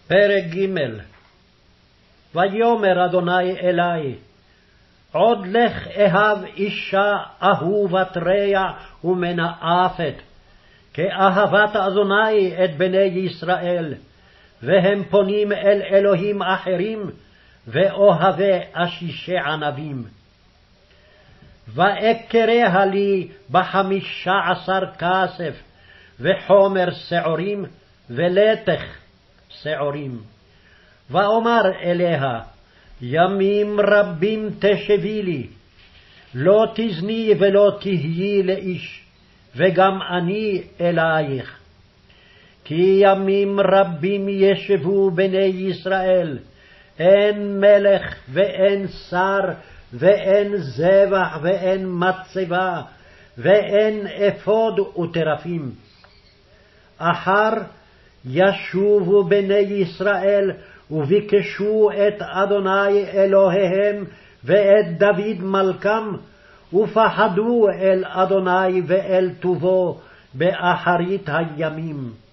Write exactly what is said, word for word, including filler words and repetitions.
פרק ג'. ויאמר אדוני אלי, עוד לך אהב אישה אהובת רע ומנאפת, כאהבת אדוני את בני ישראל, והם פונים אל אלוהים אחרים, ואוהבי אשישי ענבים. ואקריה לי בחמישה עשר כסף, וחומר שעורים, ולתך שעורים. ואומר אליה, ימים רבים תשבי לי, לא תזני ולא תהיי לאיש, וגם אני אלייך. כי ימים רבים ישבו בני ישראל, אין מלך ואין שר, ואין זבח ואין מצבה, ואין אפוד וטרפים. אחר ישובו בני ישראל, וביקשו את אדוני אלוהיהם ואת דוד מלכם, ופחדו אל אדוני ואל טובו באחרית הימים.